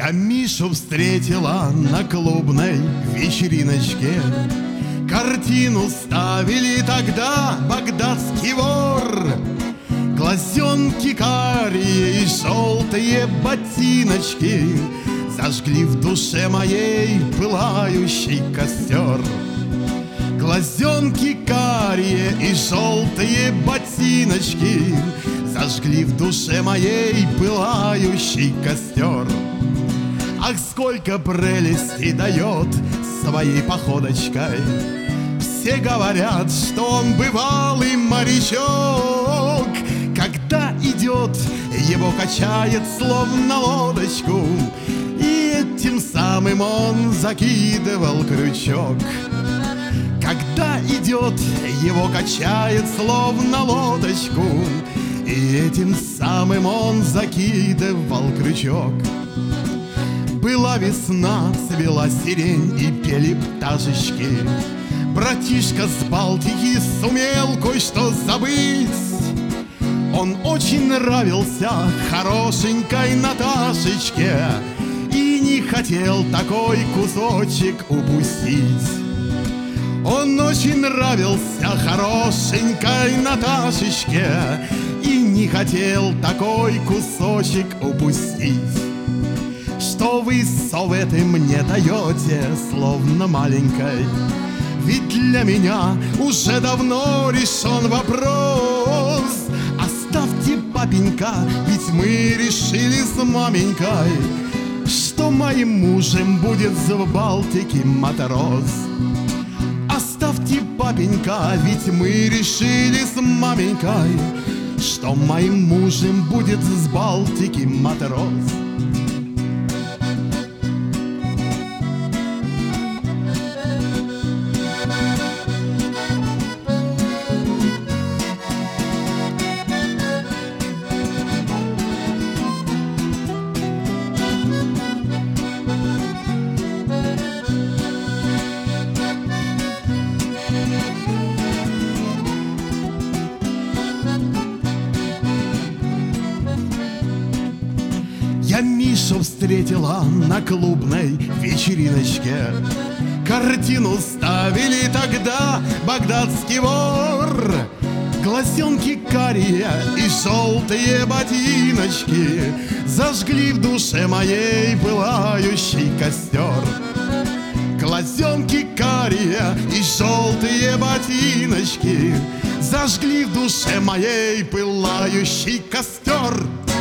Я Мишу встретила на клубной вечериночке. Картину ставили тогда «Багдадский вор». Глазенки карие и желтые ботиночки зажгли в душе моей пылающий костер. Глазенки карие и желтые ботиночки зажгли в душе моей пылающий костер. Ах, сколько прелести дает своей походочкой! Все говорят, что он бывалый морячок. Когда идет, его качает словно лодочку, и этим самым он закидывал крючок. Когда идет, его качает словно лодочку, и этим самым он закидывал крючок. Была весна, цвела сирень и пели пташечки. Братишка с Балтики сумел кое-что забыть. Он очень нравился хорошенькой Наташечке и не хотел такой кусочек упустить. Он очень нравился хорошенькой Наташечке и не хотел такой кусочек упустить. Что вы советы мне даете, словно маленькой? Ведь для меня уже давно решен вопрос. Оставьте, папенька, ведь мы решили с маменькой, что моим мужем будет в Балтике матрос. Оставьте, папенька, ведь мы решили с маменькой, что моим мужем будет с Балтики матрос. Я Мишу встретила на клубной вечериночке. Картину ставили тогда «Багдадский вор». Глазенки карие и желтые ботиночки зажгли в душе моей пылающий костер. Глазенки карие и желтые ботиночки зажгли в душе моей пылающий костер.